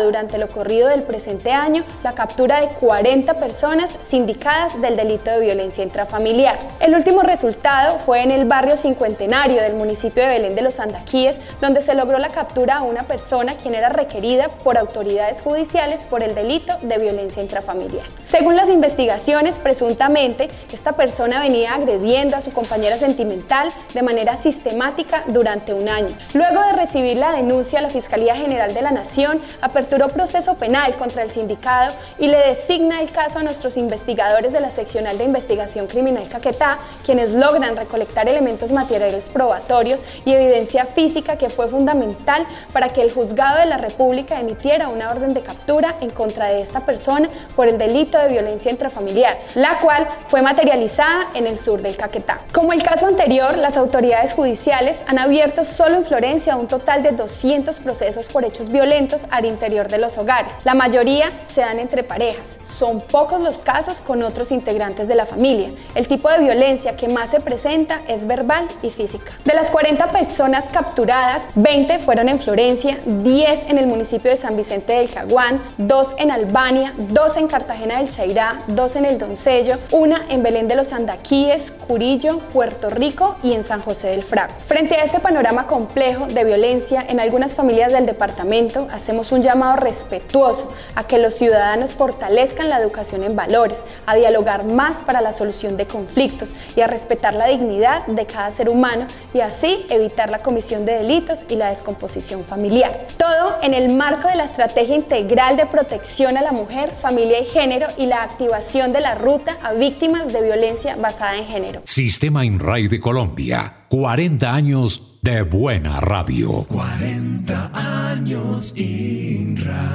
durante lo corrido del presente año la captura de 40 personas sindicadas del delito de violencia intrafamiliar. El último resultado fue en el barrio Cincuentenario del municipio de Belén de los Andaquíes, donde se logró la captura a una persona quien era requerida por autoridades judiciales por el delito de violencia intrafamiliar. Según las investigaciones, presuntamente, esta persona venía agrediendo a su compañera sentimental de manera sistemática durante un año. Luego de recibir la denuncia, la Fiscalía General de la Nación aperturó proceso penal contra el sindicado y le designa el caso a nuestros investigadores de la Seccional de Investigación Criminal Caquetá, quienes logran recolectar elementos materiales probatorios y evidencia física que fue fundamental para que el Juzgado de la República emitiera una orden de captura en contra de esta persona por el delito de violencia intrafamiliar, la cual fue materializada en el sur del Caquetá. Como el caso anterior, las autoridades judiciales han abierto solo en Florencia un total de 200 procesos por hechos violentos al interior de los hogares. La mayoría se dan entre parejas. Son pocos los casos con otros integrantes de la familia. El tipo de violencia que más se presenta es verbal y física. De las 40 personas capturadas, 20 fueron en Florencia, 10 en el municipio de San Vicente del Caguán, 2 en Albania, 2 en Cartagena del Chairá, 2 en El Doncello, 1 en Belén de los Andaquíes, Curillo, Puerto Rico y en San José del Frago. Frente a este panorama complejo de violencia en algunas familias del departamento, hacemos un llamado respetuoso a que los ciudadanos fortalezcan la educación en valores, a dialogar más para la solución de conflictos y a respetar la dignidad de cada ser humano y así evitar la comisión de delitos y la descomposición familiar. Todo en el marco de la Estrategia Integral de Protección a la Mujer, Familia y Género y la activación de la Ruta a Víctimas de Violencia Basada en Género. Sistema INRAI de Colombia, 40 años de buena radio. 40 años INRAI.